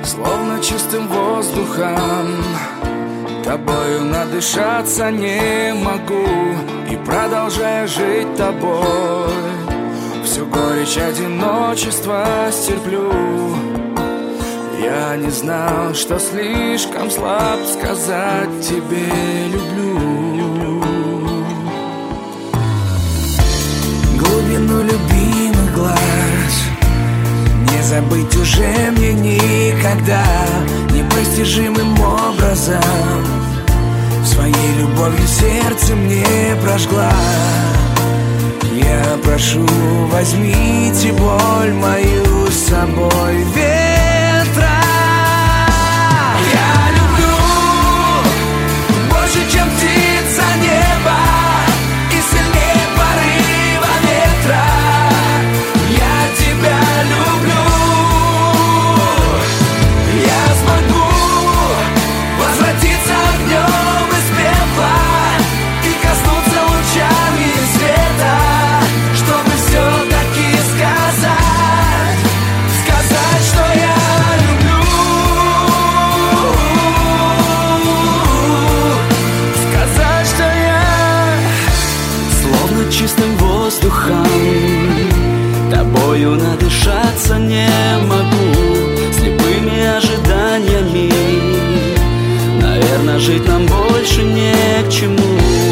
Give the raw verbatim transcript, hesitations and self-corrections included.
Словно чистым воздухом, тобою надышаться не могу. И продолжая жить тобой, всю горечь одиночества стерплю. Я не знал, что слишком слаб сказать тебе люблю. Глубину любимых глаз не забыть уже мне никогда. Непостижимым образом своей любовью сердце мне прожгла. Я прошу, возьмите боль мою с собой в ветра. Я люблю больше, чем птица неба, и сильнее порыва ветра. Я тебя люблю. Я смогу возвратиться огнем из пепла и коснуться лучами света, чтобы все-таки сказать, сказать, что я люблю. Сказать, что я словно чистым воздухом, тобою надышаться не могу. Слепыми ожиданиями, наверное, жить нам больше не к чему.